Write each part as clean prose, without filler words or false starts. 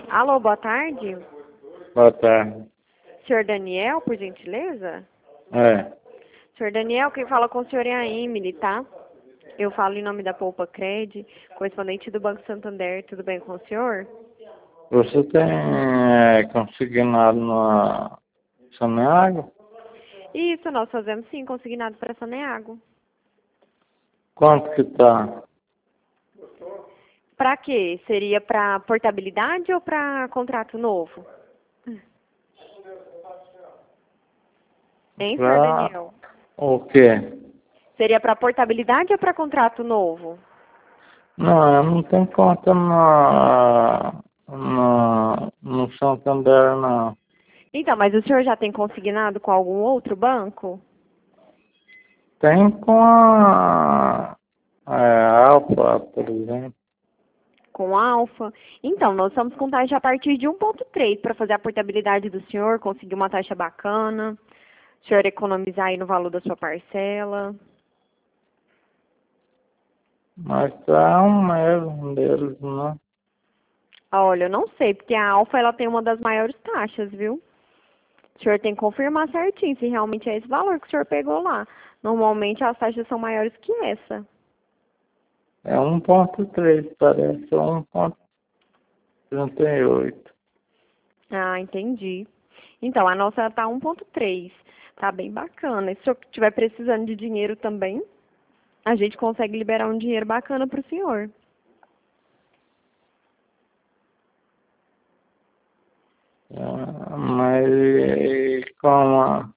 Alô, boa tarde. Boa tarde. Senhor Daniel, por gentileza? É. Senhor Daniel, quem fala com o senhor é a Emily, tá? Eu falo em nome da Poupa Cred, correspondente do Banco Santander. Tudo bem com o senhor? Você tem consignado na Saneago? Isso, nós fazemos sim, consignado para Saneago. Quanto que tá? Para quê? Seria para portabilidade ou para contrato novo? Hein, senhor Pra Daniel? o quê? Seria para portabilidade ou para contrato novo? Não, eu não tenho conta no Santander, não. Então, mas o senhor já tem consignado com algum outro banco? Tem com a Alfa, por exemplo. Com Alfa? Então, nós estamos com taxa a partir de 1,3 para fazer a portabilidade do senhor, conseguir uma taxa bacana, o senhor economizar aí no valor da sua parcela. Mas tá um deles, né? Olha, eu não sei, porque a Alfa ela tem uma das maiores taxas, viu? O senhor tem que confirmar certinho se realmente é esse valor que o senhor pegou lá. Normalmente as taxas são maiores que essa. É 1,3, parece 1,38. Ah, entendi. Então, a nossa tá 1,3. Tá bem bacana. E se o senhor estiver precisando de dinheiro também, a gente consegue liberar um dinheiro bacana para o senhor. Mas como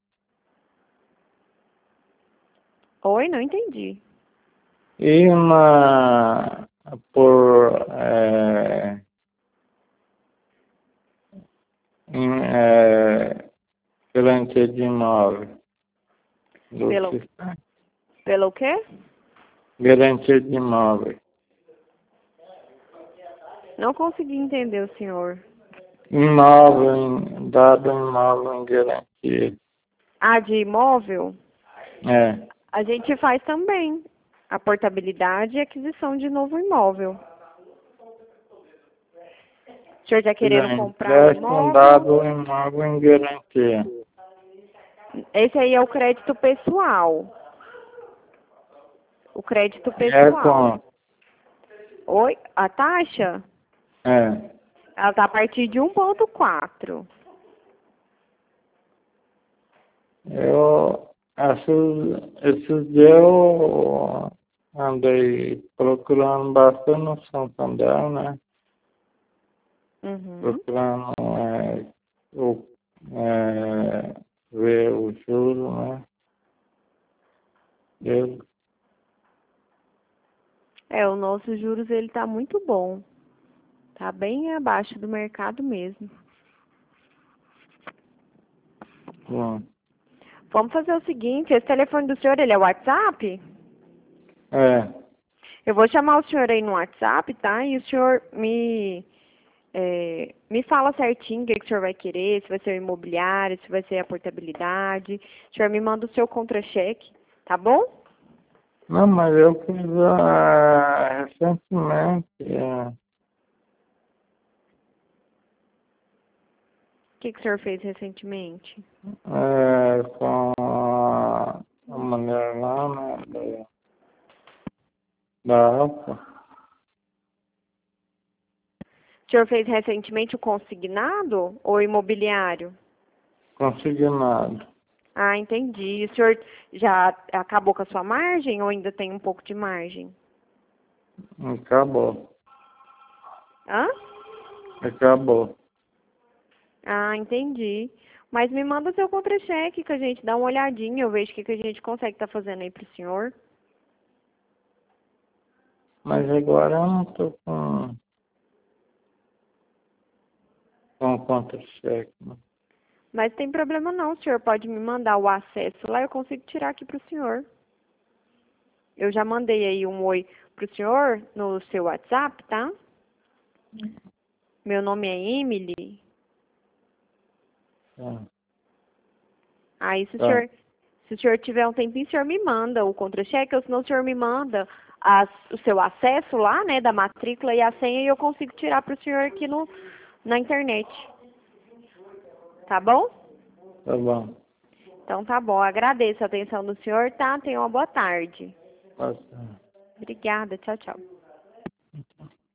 Oi, não entendi. e por garantia de imóvel do Pelo, sistema. pelo quê? Garantia de imóvel. Não consegui entender o senhor. Dado imóvel em garantia. Ah, de imóvel? É. A gente faz também a portabilidade e aquisição de novo imóvel. O senhor está querendo comprar um Empréstimo imóvel? dado imóvel em garantia. Esse aí é o crédito pessoal. O crédito É pessoal. com. Oi? A taxa? É. Ela está a partir de 1,4. Esses dias eu andei procurando bastante no Santander, né? Uhum. Procurando o, ver o juro, né? Eu, O nosso juros ele tá muito bom. Tá bem abaixo do mercado mesmo. bom, Vamos fazer o seguinte, esse telefone do senhor, ele é WhatsApp? é, Eu vou chamar o senhor aí no WhatsApp, tá? E o senhor me fala certinho o que o senhor vai querer, se vai ser o imobiliário, se vai ser a portabilidade. O senhor me manda o seu contra-cheque, tá bom? O não, mas eu fiz recentemente, que o senhor fez recentemente? com a mulher lá, né? Da Alfa. O senhor fez recentemente o consignado ou o imobiliário? Consignado. Ah, entendi. O senhor já acabou com a sua margem ou ainda tem um pouco de margem? Acabou. Hã? Acabou. Ah, entendi. Mas me manda seu contra-cheque que a gente dá uma olhadinha, eu vejo o que a gente consegue estar fazendo aí pro senhor. Mas agora eu não tô com contra-cheque, né? Mas tem problema não, o senhor pode me mandar o acesso lá, eu consigo tirar aqui pro senhor. Eu já mandei aí um oi pro senhor no seu WhatsApp, tá? Meu nome é Emily. Tá. Aí Tá. se o senhor tiver um tempinho, o senhor me manda o contra-cheque, ou senão o senhor me manda o seu acesso lá, né, da matrícula e a senha, e eu consigo tirar pro senhor aqui Na internet. Tá bom? Tá bom. Então tá bom. Agradeço a atenção do senhor, tá? Tenha uma boa tarde. Tá certo. Obrigada. Tchau, tchau.